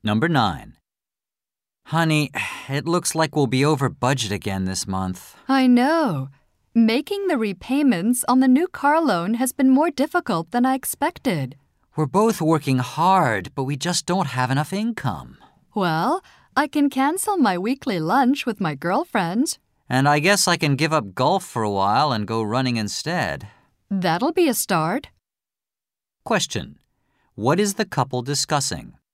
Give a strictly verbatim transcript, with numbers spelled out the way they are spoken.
Number nine. Honey, it looks like we'll be over budget again this month. I know. Making the repayments on the new car loan has been more difficult than I expected. We're both working hard, but we just don't have enough income. Well, I can cancel my weekly lunch with my girlfriend. And I guess I can give up golf for a while and go running instead. That'll be a start. Question. What is the couple discussing?